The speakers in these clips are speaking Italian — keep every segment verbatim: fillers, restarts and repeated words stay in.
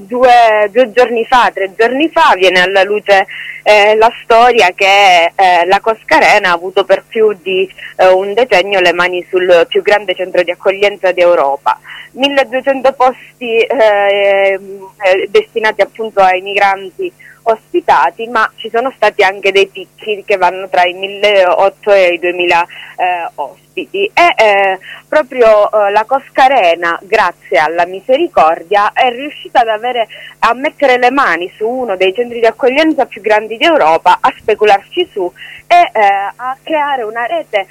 due, due giorni fa, tre giorni fa, viene alla luce eh, la storia che eh, la Cosca Arena ha avuto per più di eh, un decennio le mani sul più grande centro di accoglienza d'Europa. milleduecento posti eh, eh, destinati appunto ai migranti ospitati, ma ci sono stati anche dei picchi che vanno tra i milleottocento e i duemila eh, ospiti e eh, proprio eh, la Cosca Arena, grazie alla misericordia, è riuscita ad avere, a mettere le mani su uno dei centri di accoglienza più grandi d'Europa, a specularci su e eh, a creare una rete,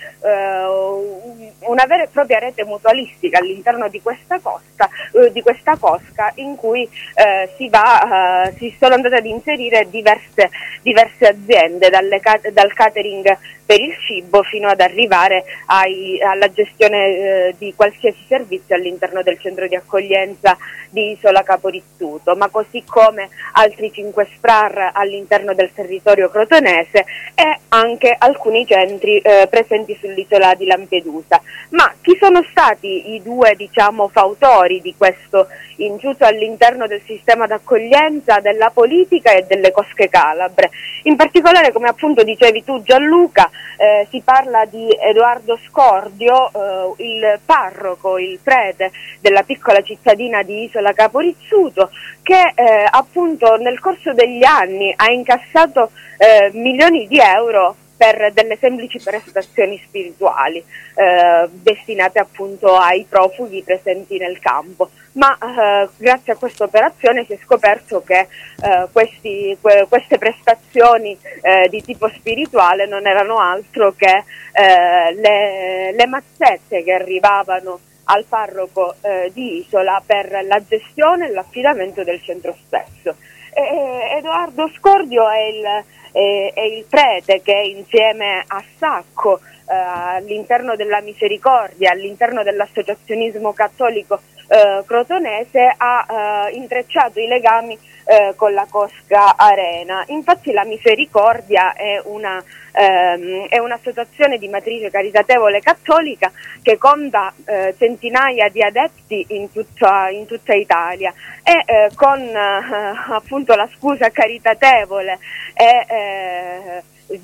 eh, una vera e propria rete mutualistica all'interno di questa costa, eh, di questa cosca, in cui eh, si va, eh, si sono andate ad inserire diverse, diverse aziende, dalle, dal catering per il cibo fino ad arrivare ai, alla gestione eh, di qualsiasi servizio all'interno del centro di accoglienza di Isola Capo Rizzuto, ma così come altri cinque SPRAR all'interno del territorio crotonese e anche alcuni centri eh, presenti sull'isola di Lampedusa. Ma chi sono stati i due, diciamo, fautori di questo inciucio all'interno del sistema d'accoglienza, della politica e delle cosche calabre? In particolare, come appunto dicevi tu Gianluca, eh, si parla di Edoardo Scordio, eh, il parroco, il prete della piccola cittadina di Isola Capo Rizzuto, che eh, appunto nel corso degli anni ha incassato eh, milioni di euro per delle semplici prestazioni spirituali eh, destinate appunto ai profughi presenti nel campo, ma eh, grazie a questa operazione si è scoperto che eh, questi, que- queste prestazioni eh, di tipo spirituale non erano altro che eh, le, le mazzette che arrivavano al parroco eh, di Isola per la gestione e l'affidamento del centro stesso. E, Edoardo Scordio è il è il prete che insieme a Sacco eh, all'interno della Misericordia, all'interno dell'associazionismo cattolico eh, crotonese ha eh, intrecciato i legami eh, con la Cosca Arena. Infatti la Misericordia è una ehm, è un'associazione di matrice caritatevole cattolica che conta eh, centinaia di adepti in tutta, in tutta Italia e eh, con eh, appunto la scusa caritatevole e eh,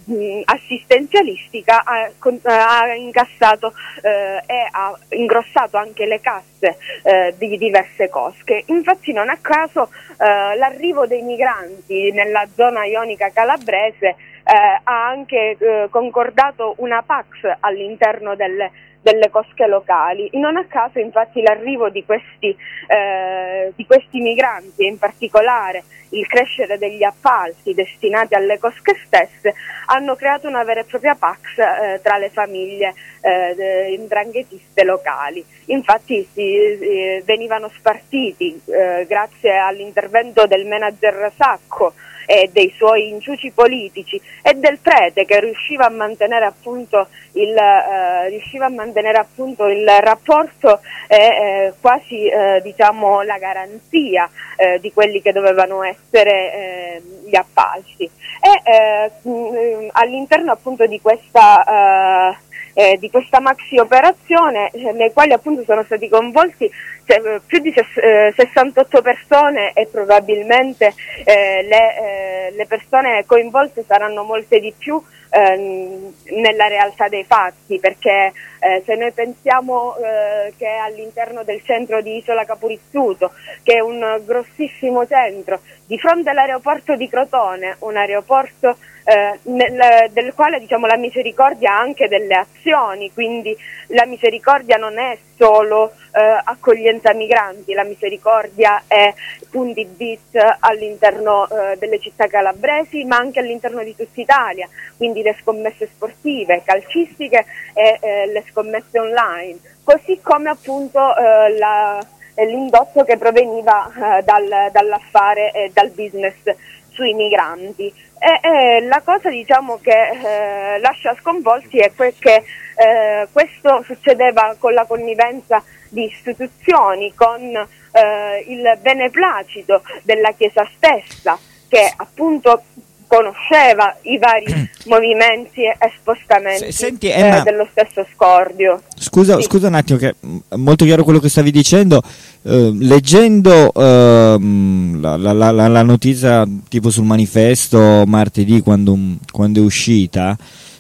assistenzialistica ha, ha incassato eh, e ha ingrossato anche le casse eh, di diverse cosche. Infatti non a caso eh, l'arrivo dei migranti nella zona ionica calabrese eh, ha anche eh, concordato una Pax all'interno delle delle cosche locali. Non a caso infatti l'arrivo di questi, eh, di questi migranti e in particolare il crescere degli appalti destinati alle cosche stesse hanno creato una vera e propria Pax eh, tra le famiglie eh, indranghetiste locali. Infatti si, eh, venivano spartiti eh, grazie all'intervento del manager Sacco e dei suoi inciuci politici e del prete che riusciva a mantenere appunto il, eh, riusciva a mantenere appunto il rapporto e eh, quasi eh, diciamo la garanzia eh, di quelli che dovevano essere eh, gli appalti. E eh, mh, all'interno appunto di questa eh, Eh, di questa maxi operazione eh, nei quali appunto sono stati coinvolti cioè, più di ses- eh, sessantotto persone e probabilmente eh, le, eh, le persone coinvolte saranno molte di più ehm, nella realtà dei fatti, perché eh, se noi pensiamo eh, che all'interno del centro di Isola Capo Rizzuto, che è un grossissimo centro di fronte all'aeroporto di Crotone, un aeroporto Eh, nel, del quale diciamo la Misericordia ha anche delle azioni, quindi la Misericordia non è solo eh, accoglienza migranti, la Misericordia è punti B I T all'interno eh, delle città calabresi, ma anche all'interno di tutta Italia, quindi le scommesse sportive, calcistiche e eh, le scommesse online, così come appunto eh, la, l'indotto che proveniva eh, dal, dall'affare e dal business sui migranti. E, e la cosa diciamo che eh, lascia sconvolti è que- che eh, questo succedeva con la connivenza di istituzioni, con eh, il beneplacito della Chiesa stessa, che appunto conosceva i vari movimenti e spostamenti Senti, Emma, eh, dello stesso Scordio. Scusa, sì. scusa un attimo, che è molto chiaro quello che stavi dicendo. Eh, leggendo eh, la, la, la, la notizia tipo sul Manifesto martedì, quando, quando è uscita,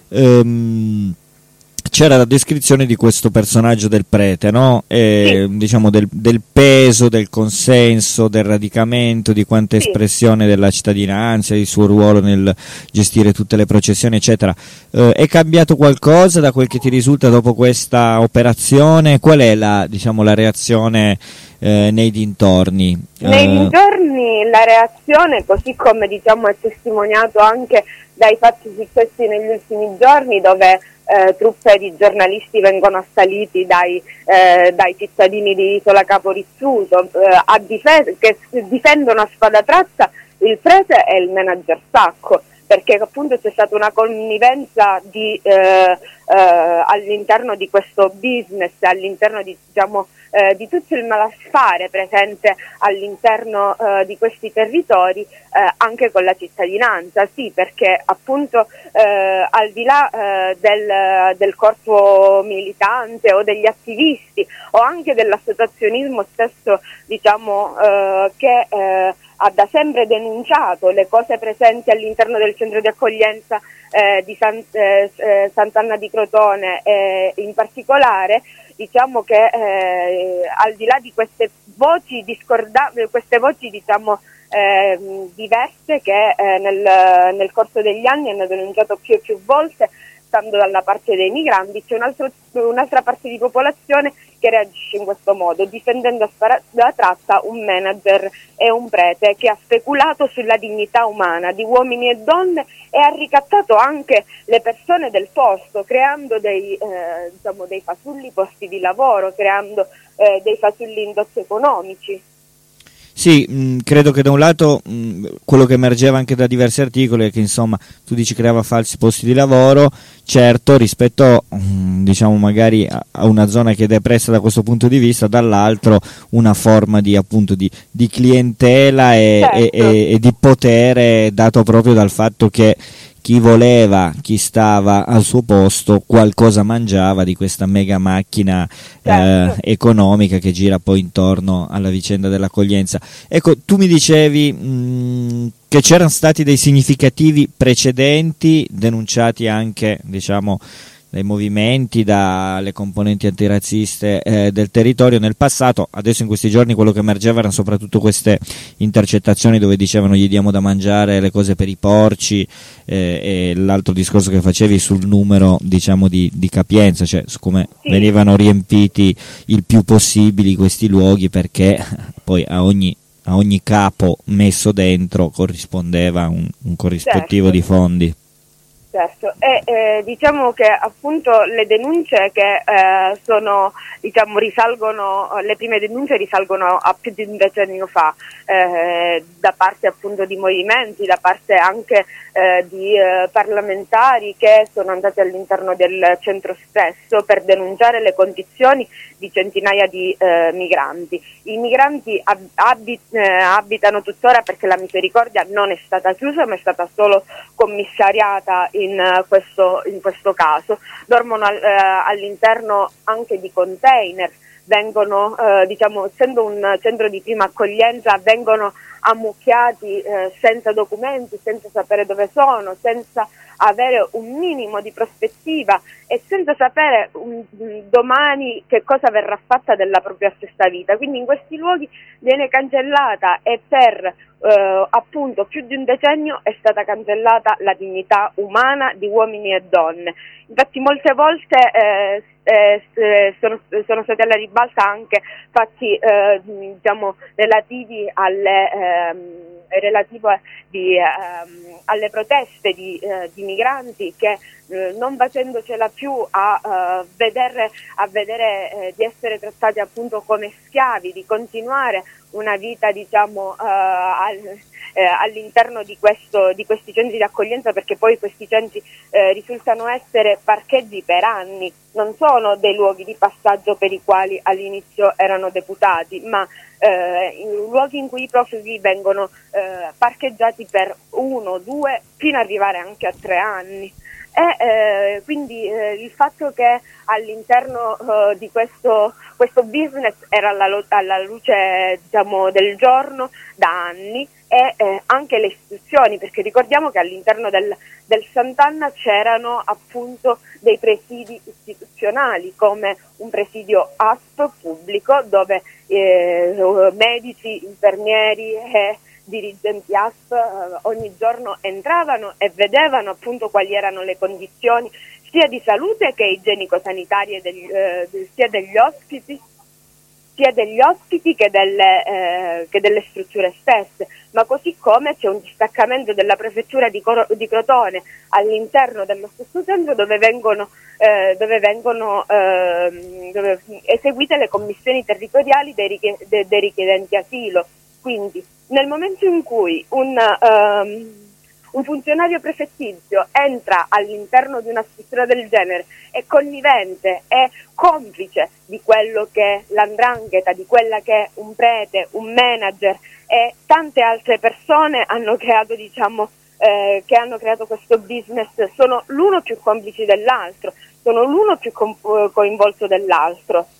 ehm, c'era la descrizione di questo personaggio del prete, no? E, sì. diciamo del, del peso, del consenso, del radicamento, di quanta sì. espressione della cittadinanza, il suo ruolo nel gestire tutte le processioni, eccetera. Eh, è cambiato qualcosa da quel che ti risulta dopo questa operazione? Qual è la, diciamo, la reazione eh, nei dintorni? Nei eh, dintorni la reazione, così come diciamo è testimoniato anche dai fatti successi negli ultimi giorni, dove Eh, truppe di giornalisti vengono assaliti dai, eh, dai cittadini di Isola Capo Rizzuto eh, a difes- che difendono a spada tratta il prete e il manager Sacco, perché appunto c'è stata una connivenza di, eh, eh, all'interno di questo business, all'interno di, diciamo, eh, di tutto il malaffare presente all'interno eh, di questi territori, eh, anche con la cittadinanza, sì, perché appunto eh, al di là eh, del, del corpo militante o degli attivisti o anche dell'associazionismo stesso, diciamo, eh, che eh, ha da sempre denunciato le cose presenti all'interno del centro di accoglienza eh, di San, eh, Sant'Anna di Crotone, eh, in particolare, diciamo che eh, al di là di queste voci discordanti, queste voci diciamo eh, diverse che eh, nel, nel corso degli anni hanno denunciato più e più volte, stando dalla parte dei migranti, c'è un altro, un'altra parte di popolazione che reagisce in questo modo, difendendo a spada tratta un manager e un prete che ha speculato sulla dignità umana di uomini e donne e ha ricattato anche le persone del posto, creando dei, eh, diciamo, dei fasulli posti di lavoro, creando eh, dei fasulli indotti economici. Sì, mh, credo che da un lato mh, quello che emergeva anche da diversi articoli è che, insomma, tu dici creava falsi posti di lavoro, certo, rispetto mh, diciamo magari a, a una zona che è depressa da questo punto di vista, dall'altro una forma di, appunto, di, di clientela e, certo. e, e, e di potere dato proprio dal fatto che chi voleva, chi stava al suo posto, qualcosa mangiava di questa mega macchina certo. eh, economica che gira poi intorno alla vicenda dell'accoglienza. Ecco, tu mi dicevi mh, che c'erano stati dei significativi precedenti denunciati anche, diciamo, dai movimenti, dalle componenti antirazziste eh, del territorio nel passato. Adesso in questi giorni quello che emergeva erano soprattutto queste intercettazioni dove dicevano gli diamo da mangiare le cose per i porci eh, e l'altro discorso che facevi sul numero, diciamo, di, di capienza, cioè su come sì. venivano riempiti il più possibili questi luoghi, perché poi a ogni a ogni capo messo dentro corrispondeva un, un corrispettivo certo. di fondi. Certo, e eh, diciamo che appunto le denunce che eh, sono, diciamo, risalgono, le prime denunce risalgono a più di un decennio fa, eh, da parte appunto di movimenti, da parte anche eh, di eh, parlamentari che sono andati all'interno del centro stesso per denunciare le condizioni di centinaia di eh, migranti. I migranti ab- abit- eh, abitano tuttora, perché la Misericordia non è stata chiusa ma è stata solo commissariata in questo, in questo caso, dormono al, eh, all'interno anche di container, vengono, eh, diciamo, essendo un centro di prima accoglienza, vengono ammucchiati eh, senza documenti, senza sapere dove sono, senza avere un minimo di prospettiva e senza sapere um, domani che cosa verrà fatta della propria stessa vita. Quindi in questi luoghi viene cancellata, e per eh, appunto più di un decennio è stata cancellata la dignità umana di uomini e donne. Infatti molte volte eh, eh, sono, sono stati alla ribalta anche fatti eh, diciamo relativi alle ehm, relativo di, ehm, alle proteste di, eh, di migranti che eh, non facendocela più a, uh, vedere, a vedere eh, di essere trattati appunto come schiavi, di continuare una vita, diciamo, uh, al, eh, all'interno di, questo, di questi centri di accoglienza, perché poi questi centri eh, risultano essere parcheggi per anni, non sono dei luoghi di passaggio per i quali all'inizio erano deputati, ma eh, in luoghi in cui i profughi vengono eh, eh, parcheggiati per uno, due, fino ad arrivare anche a tre anni. E eh, quindi eh, il fatto che all'interno eh, di questo, questo business era alla, lo- alla luce, diciamo, del giorno da anni, e eh, anche le istituzioni, perché ricordiamo che all'interno del, del Sant'Anna c'erano appunto dei presidi istituzionali, come un presidio A S P pubblico dove eh, medici, infermieri e dirigenti A S P eh, ogni giorno entravano e vedevano appunto quali erano le condizioni sia di salute che igienico-sanitarie degli, eh, sia degli ospiti sia degli ospiti che delle, eh, che delle strutture stesse, ma così come c'è un distaccamento della prefettura di, Coro- di Crotone all'interno dello stesso centro dove vengono, eh, dove vengono eh, dove eseguite le commissioni territoriali dei, richie- de- dei richiedenti asilo. Quindi nel momento in cui un, um, un funzionario prefettizio entra all'interno di una struttura del genere, è connivente, è complice di quello che è l'andrangheta, di quella che è un prete, un manager e tante altre persone hanno creato, diciamo, eh, che hanno creato questo business, sono l'uno più complici dell'altro, sono l'uno più com- coinvolto dell'altro.